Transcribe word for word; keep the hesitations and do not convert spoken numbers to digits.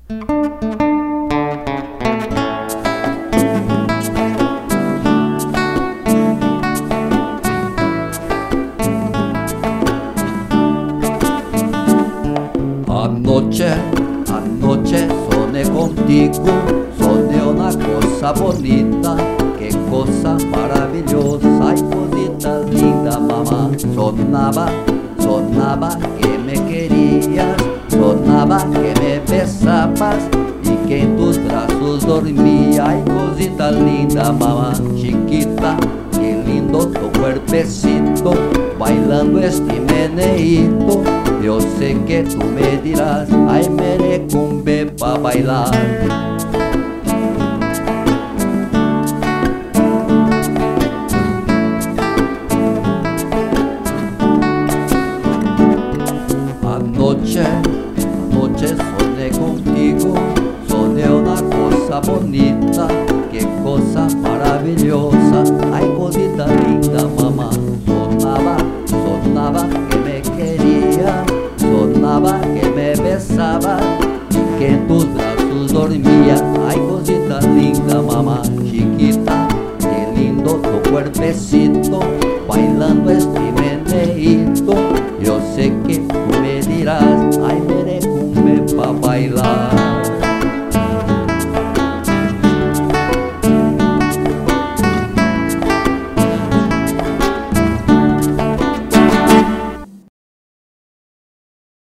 Anoche, anoche soñé contigo, soñé una cosa bonita, qué cosa maravillosa y cosita linda, mamá. Sonaba, sonaba que me querías, sonaba que me besabas y que en tus brazos dormía. Ay, cosita linda, mamá, chiquita, qué lindo tu cuerpecito, bailando este meneíto. Yo sé que tú me dirás, ay, merecumbe pa' bailar. Anoche, anoche soñé contigo, soñé una cosa bonita, qué cosa maravillosa, ay, cosita linda, mamá. Sonaba, sonaba que me quería, sonaba que me besaba y que en tus brazos dormía. Ay, cosita linda, mamá, chiquita, qué lindo tu cuerpecito,